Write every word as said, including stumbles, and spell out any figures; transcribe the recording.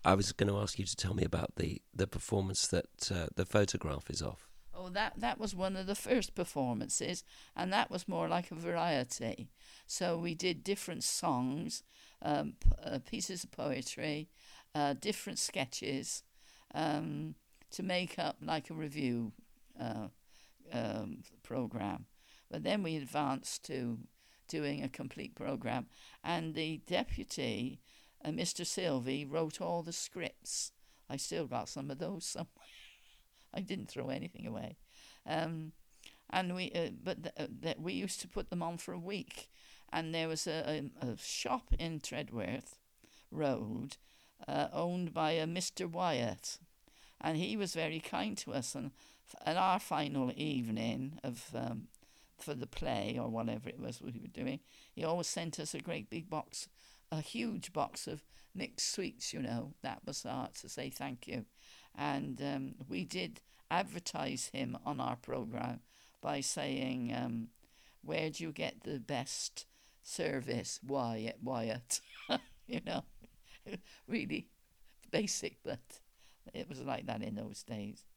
I was going to ask you to tell me about the, the performance that uh, the photograph is of. Oh, that, that was one of the first performances, and that was more like a variety. So we did different songs, um, p- uh, pieces of poetry, uh, different sketches, um, to make up like a review uh, um, program. But then we advanced to doing a complete program, and the deputy, uh, Mister Sylvie, wrote all the scripts. I still got some of those somewhere. I didn't throw anything away. Um, and we, uh, but th- uh, th- we used to put them on for a week. And there was a, a, a shop in Tredworth Road, uh, owned by a Mister Wyatt, and he was very kind to us. And f- at our final evening of um, for the play or whatever it was we were doing, he always sent us a great big box, a huge box of mixed sweets. You know, that was art to say thank you. And um, we did advertise him on our program by saying, um, "Where do you get the best service? Wyatt, Wyatt." You know, really basic, but it was like that in those days.